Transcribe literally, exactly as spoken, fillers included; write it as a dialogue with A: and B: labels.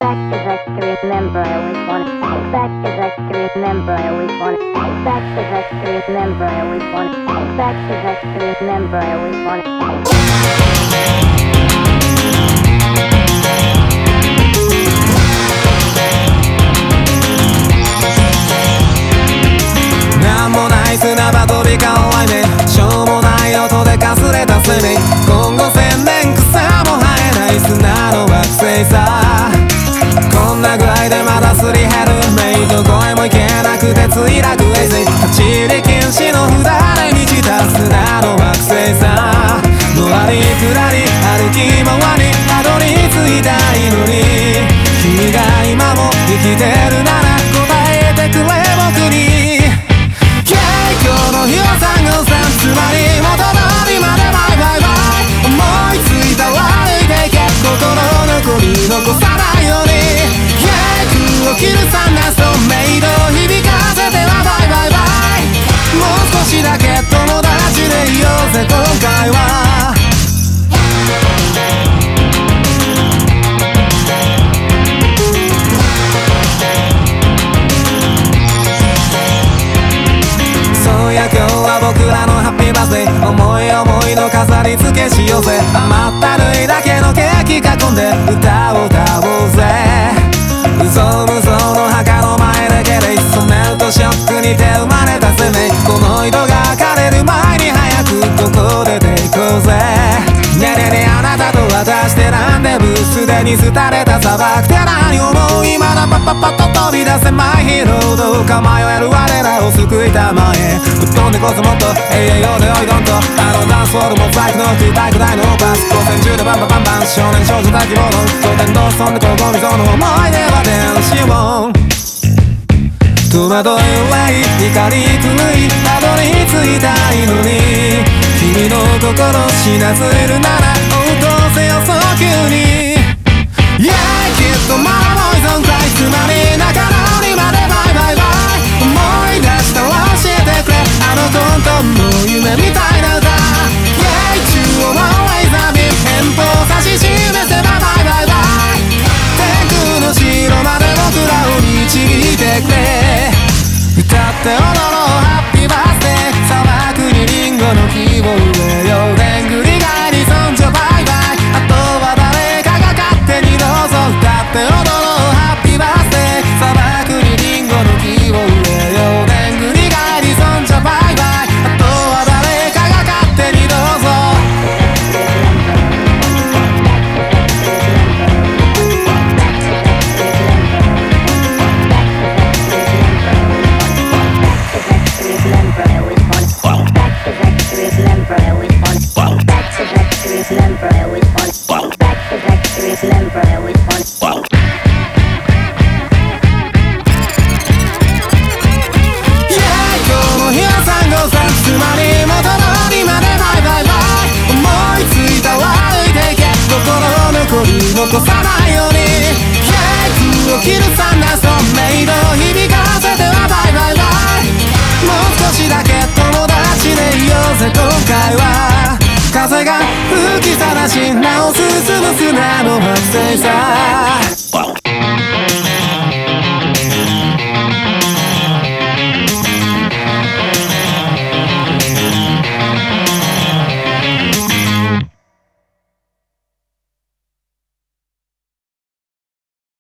A: back 'cause I can remember. I always wanna go back 'cause I can remember. I always wanna go back 'cause I can remember. I always wanna go back 'cause I can remember. I always wanna go.
B: なんもない砂場飛び交う愛めしょうもない音でかすれた生命今後千年草も生えない砂の惑星さこんな具合でまだすり減るメイどこへも行けなくて墜落衛星立ち入り禁止の札で満ちた砂の惑星さのらりくらり歩き回りたどり着いたいのに君が今も生きてるなら答えてくれ僕に今日の日はさんごさんつまり元通りまでバイバイバイ思いついたら歩いていけ心残り残さないように空を切るサンダーストメイド響かせてはバイバイバイもう少しだけ友達でいようぜ今回はそうや今日は僕らのハッピーバースデー思い思いの飾り付けしようぜ甘ったるいだけのケーキ囲んで歌を歌おうぜ嘘無双の墓の前でゲレイ染めるとショックにて生まれた生命この色が枯れる前に早くここで出ていこうぜねえねえねえあなたと私でランデブーすでに廃れた砂漠って何思う今だパッパッパッと飛び出せマイヒーローどうか迷える我らを救いたまえぶっ飛んでこそもっと永遠よでおいどんとあのダンスホールもバイクの空体育大のバス光線中でバンバンバンバン少年少女た希望の当店同士飛んでこうゴミゾの思い出は電子音戸惑い憂い怒り狂いたどり着いたいのに君の心死なずるなら応答せよ早急に Yeah きっとまだポイズンクライつまり仲直りまでバイバイバイ思い出したら教えてくれあの本当の夢みたいな歌 Yeah 中央のレーザービーム遠方指し示せばバイバイバイ天空の城まで僕らを導いてくれ歌って踊ろうハッピーバースデー砂漠にリンゴの木を植えようでんぐり返りそんじょバイバイあとは誰かが勝手にどうぞ歌って踊ろうハッピーバースデー砂漠にリンゴの木を植えようでんぐり返りそんじょバイバイあとは誰かが勝手にどうぞ残さないように空を切るサンダーストメイド響かせてはバイバイバイもう少しだけ友達でいようぜ今回は風が吹きさらしなお進む砂の惑星さ